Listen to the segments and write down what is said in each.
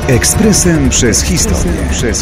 Ekspresem przez historię.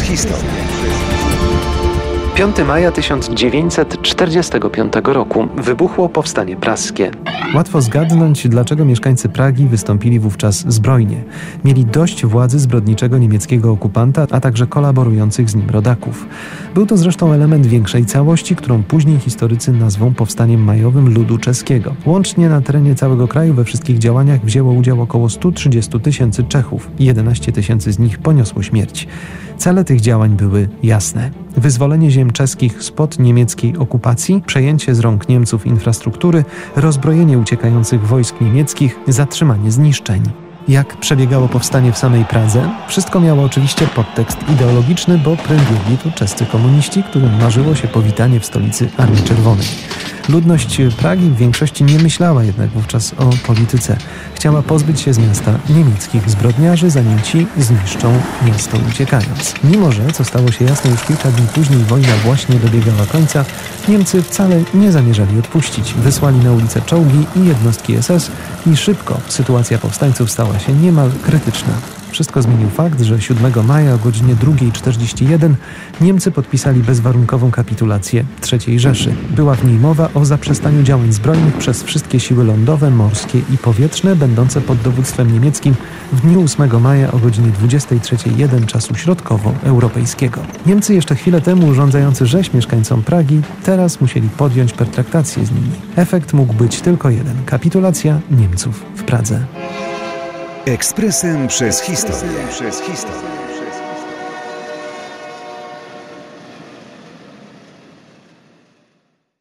5 maja 1945 roku wybuchło powstanie praskie. Łatwo zgadnąć, dlaczego mieszkańcy Pragi wystąpili wówczas zbrojnie. Mieli dość władzy zbrodniczego niemieckiego okupanta, a także kolaborujących z nim rodaków. Był to zresztą element większej całości, którą później historycy nazwą powstaniem majowym ludu czeskiego. Łącznie na terenie całego kraju we wszystkich działaniach wzięło udział około 130 tysięcy Czechów. 11 tysięcy z nich poniosło śmierć. Cele tych działań były jasne. Wyzwolenie ziem czeskich spod niemieckiej okupacji, przejęcie z rąk Niemców infrastruktury, rozbrojenie uciekających wojsk niemieckich, zatrzymanie zniszczeń. Jak przebiegało powstanie w samej Pradze? Wszystko miało oczywiście podtekst ideologiczny, bo prędli tu czescy komuniści, którym marzyło się powitanie w stolicy Armii Czerwonej. Ludność Pragi w większości nie myślała jednak wówczas o polityce. Chciała pozbyć się z miasta niemieckich zbrodniarzy, zanim ci zniszczą miasto uciekając. Mimo że, co stało się jasne już kilka dni później, wojna właśnie dobiegała końca, Niemcy wcale nie zamierzali odpuścić. Wysłali na ulicę czołgi i jednostki SS i szybko sytuacja powstańców stała się niemal krytyczna. Wszystko zmienił fakt, że 7 maja o godzinie 2:41 Niemcy podpisali bezwarunkową kapitulację III Rzeszy. Była w niej mowa o zaprzestaniu działań zbrojnych przez wszystkie siły lądowe, morskie i powietrzne będące pod dowództwem niemieckim w dniu 8 maja o godzinie 23:01 czasu środkowoeuropejskiego. Niemcy jeszcze chwilę temu urządzający rzeź mieszkańcom Pragi teraz musieli podjąć pertraktację z nimi. Efekt mógł być tylko jeden – kapitulacja Niemców w Pradze. Ekspresem przez historię.